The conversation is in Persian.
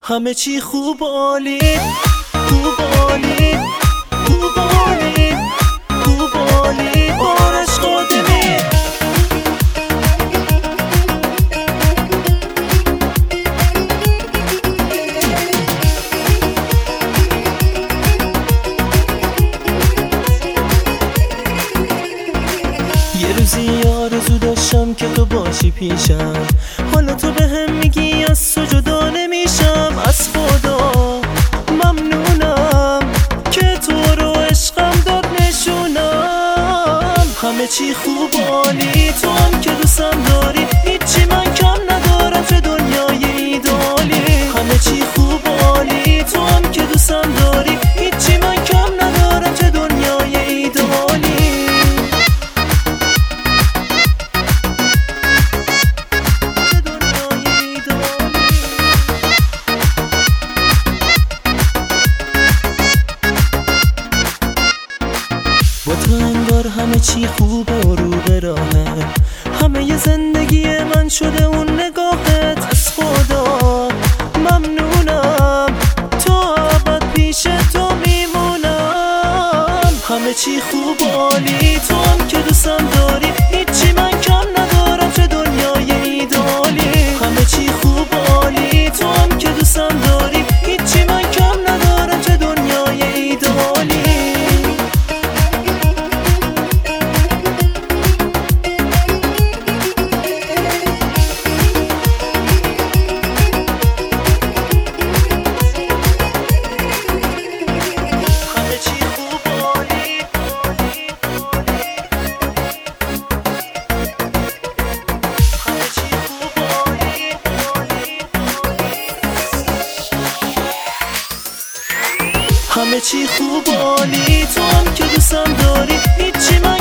همه چی خوب عالی، خوب عالی، خوب عالی، خوب عالی. آرش قادمی. یه روزی آرزو داشتم که تو باشی پیشم، حالا تو به هم میگی از تو جدا نمیشم. از خدا ممنونم که تو رو عشقم داد نشونم. همه چی خوب عالی، تو هم که دوستم داری، هیچی من کم ندارم چه دنیای ایدالی. همه چی خوب عالی، تو هم که دوستم داری، هیچی من کم ندارم چه دنیای ایدالی. با تو انگار همه چی خوبه و رو به راهه، همه ی زندگی من شده اون نگاهت. از خدا ممنونم، تا ابد پیش تو میمونم. همه چی خوب عالی، تو هم که دوستم داری، هیچی من کم ندارم چه دنیای ایدالی. همه چی خوب عالی، تو هم که دوستم داری، هیچی من کم ندارم چه دنیای ایدالی. همه چی خوب عالی، تو هم که دوستم داری، هیچی من